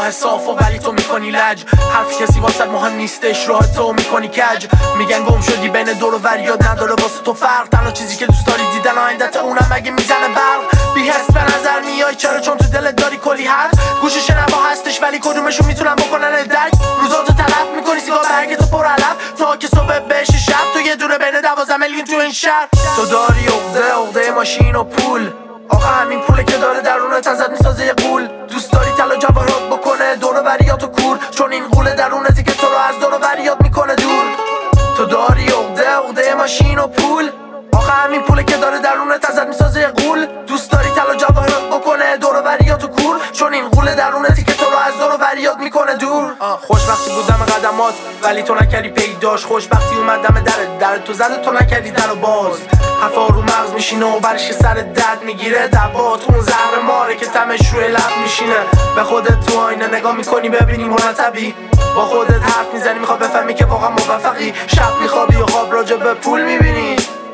راه صاف و ولی تو میکنی لج. حرف کسی واسه مهم نیستش، راه تو میکنی کج. میگن گم شدی بین دور و وریاد، نداره واسه تو فرق. تنها چیزی که دوست داری دیدن آیندت، اونم مگه میزنه برق. بی حس به نظر میای چرا؟ چون تو دلت داری کلی حرف. گوش شنوا هستش ولی کدومشون میتونن بکنن درک. روزاتو تلف میکنی سیگار برگتو پر علف، تا که صبح بشه شب. تو یه دونه بین 12 میلیون تو این شهر. تو داری عقده ماشین و پول، آخه همین پوله که داره درونت ازت میسازه یه غول. دوست داری طلا جواهرات بکنه دور و وریات و کور، چون این غول درونتی که تو رو از دور و وریات میکنه دور. تو داری عقده ماشین و پول، آخه همین پوله که داره درونت ازت میسازه یه غول. دوست داری طلا جواهرات بکنه دور و وریات و کور، چون این غول درونتی که تو رو از دور و وریات میکنه دور. خوشبختی بودم قدمات ولی تو نکردی پیداش. خوشبختی اومدم در تو زده تو نکردی در و باز. حرفا رو مغز میشینه و برش که سر درد میگیره. دبات اون زهر ماره که تمش روی لب میشینه. به خودت تو آینه نگاه میکنی ببینی مرتبی، با خودت حرف میزنی میخواد بفهمی که واقعا موفقی. شب میخوابی و خواب راجع به پول میبینی،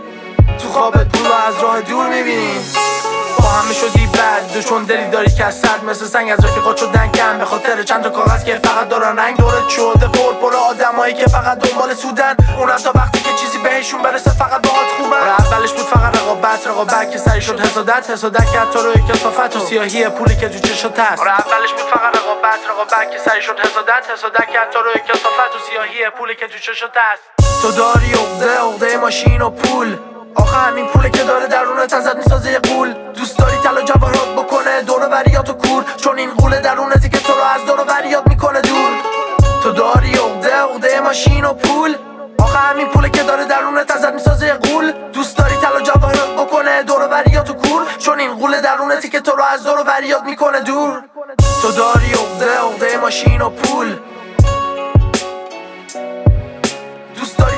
تو خوابت پول رو از راه دور میبینی. با همه شدی بد چون دلی داری که از صد مثل سنگ از رفیقات شدن کم، به خاطر چند تا کاغذ که فقط دارن رنگ. دورت شده پر آدمایی که فقط دنبال سودن، اونم تا وقتی که چیزی بهشون برسه فقط باهات خوبن. اولش بود فقط رقابت که سری شد حسادت که حتی روی کثافت و سیاهی پولی که تو چشات هست. اولش بود فقط رقابت که سری شد حسادت که حتی روی کثافت و سیاهی پولی که تو چشات هست. تو داری عقده ماشین و پول، آخه همین پوله که داره درونت ازت میسازه یه غول. دوست داری طلا جواهرات بکنه دور و وریات و کور، چون این غول درونتی که تو رو از دور و وریات میکنه دور. تو داری عقده ماشین و پول، آخه همین پوله که داره درونت ازت میسازه یه غول. دوست داری طلا جواهرات بکنه دور و وریات و کور، چون این غول درونتی که تو رو از دور و وریات میکنه دور. تو داری عقده ماشین و پول، دوست داری